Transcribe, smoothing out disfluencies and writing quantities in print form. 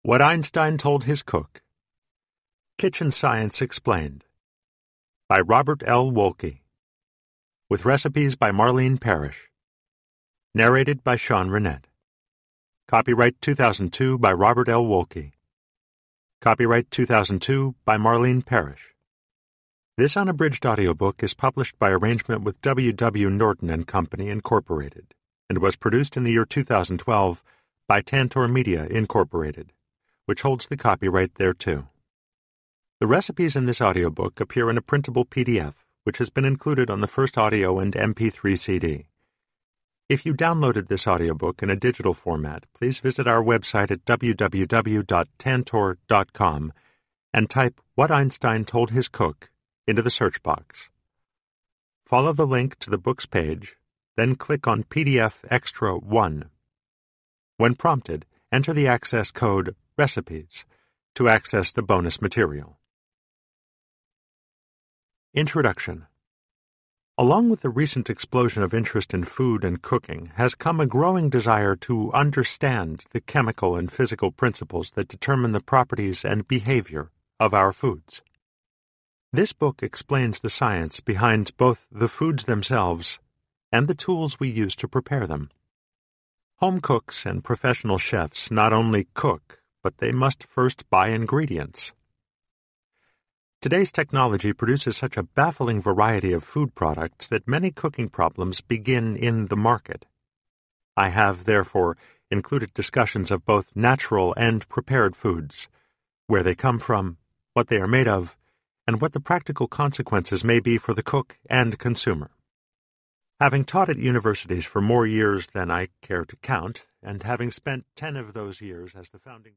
What Einstein Told His Cook. Kitchen Science Explained. By Robert L. Wolke. With recipes by Marlene Parrish. Narrated by Sean Renette. Copyright 2002 by Robert L. Wolke. Copyright 2002 by Marlene Parrish. This unabridged audiobook is published by arrangement with W. W. Norton and Company, Incorporated, and was produced in the year 2012 by Tantor Media, Incorporated, which holds the copyright thereto. The recipes in this audiobook appear in a printable PDF, which has been included on the first audio and MP3 CD. If you downloaded this audiobook in a digital format, please visit our website at www.tantor.com and type What Einstein Told His Cook into the search box. Follow the link to the book's page, then click on PDF Extra 1. When prompted, enter the access code RECIPES to access the bonus material. Introduction. Along with the recent explosion of interest in food and cooking has come a growing desire to understand the chemical and physical principles that determine the properties and behavior of our foods. This book explains the science behind both the foods themselves and the tools we use to prepare them. Home cooks and professional chefs not only cook, but they must first buy ingredients. Today's technology produces such a baffling variety of food products that many cooking problems begin in the market. I have, therefore, included discussions of both natural and prepared foods, where they come from, what they are made of, and what the practical consequences may be for the cook and consumer. Having taught at universities for more years than I care to count, and having spent 10 of those years as the founding